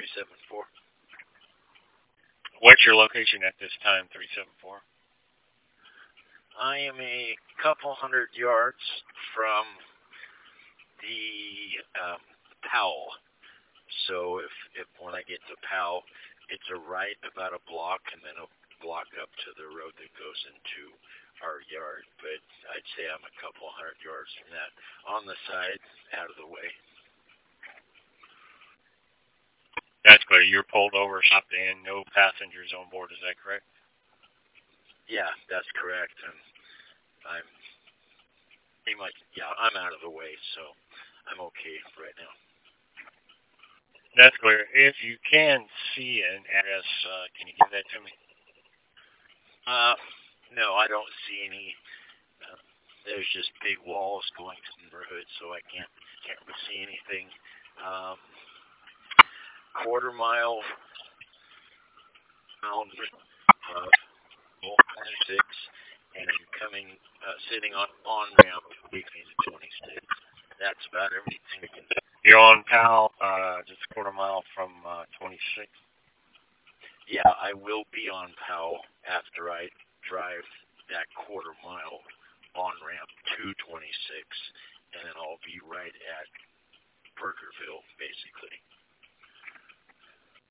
374. What's your location at this time, 374? I am a couple hundred yards from the Powell. So if when I get to Powell, it's a right about a block and then a block up to the road that goes into our yard. But I'd say I'm a couple hundred yards from that. On the side, out of the way. That's clear. You're pulled over, stopped in, no passengers on board. Is that correct? Yeah, that's correct. And I'm pretty much, yeah, I'm out of the way, so I'm okay right now. That's clear. If you can see an address, can you give that to me? No, I don't see any. Uh, there's just big walls going to the neighborhood, so I can't really see anything. Um, quarter mile around 26, and you're coming, sitting on ramp, leaving to 26. That's about everything we can do. You're on Powell, just a quarter mile from 26. Yeah, I will be on Powell after I drive that quarter mile on ramp to 26, and then I'll be right at Parkerville, basically.